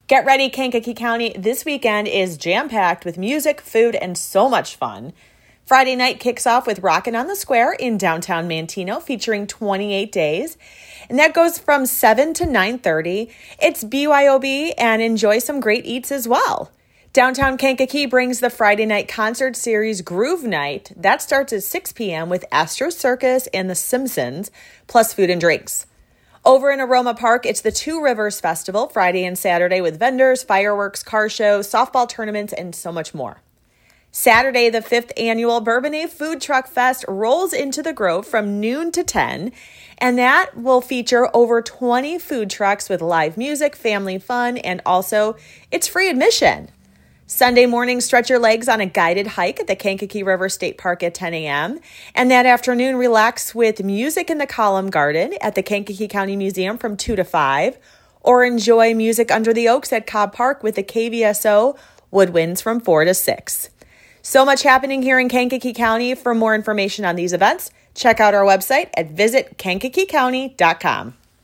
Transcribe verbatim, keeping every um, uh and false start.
Get ready, Kankakee County. This weekend is jam-packed with music, food, and so much fun. Friday night kicks off with Rockin' on the Square in downtown Manteno, featuring twenty-eight days. And that goes from seven to nine thirty. It's B Y O B, and enjoy some great eats as well. Downtown Kankakee brings the Friday night concert series Groove Night. That starts at six p.m. with Astro Circus and The Simpsons, plus food and drinks. Over in Aroma Park, it's the Two Rivers Festival, Friday and Saturday, with vendors, fireworks, car shows, softball tournaments, and so much more. Saturday, the fifth annual Bourbonnais Food Truck Fest rolls into the Grove from noon to ten, and that will feature over twenty food trucks with live music, family fun, and also it's free admission. Sunday morning, stretch your legs on a guided hike at the Kankakee River State Park at ten a.m. And that afternoon, relax with music in the Column Garden at the Kankakee County Museum from two to five. Or enjoy music under the oaks at Cobb Park with the K V S O Woodwinds from four to six. So much happening here in Kankakee County. For more information on these events, check out our website at visit kankakee county dot com.